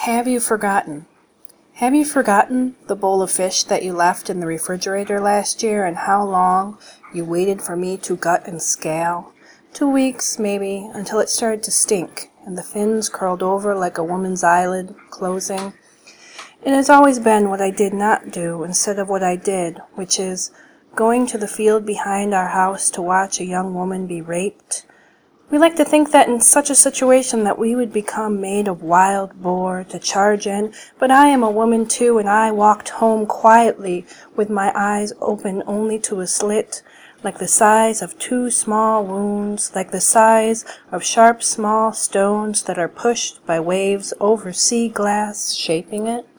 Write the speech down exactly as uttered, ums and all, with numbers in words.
Have you forgotten? Have you forgotten the bowl of fish that you left in the refrigerator last year, and how long you waited for me to gut and scale? Two weeks, maybe, until it started to stink, and the fins curled over like a woman's eyelid closing. It has always been what I did not do instead of what I did, which is going to the field behind our house to watch a young woman be raped. We like to think that in such a situation that we would become made of wild boar to charge in, but I am a woman too, and I walked home quietly with my eyes open only to a slit, like the size of two small wounds, like the size of sharp small stones that are pushed by waves over sea glass, shaping it.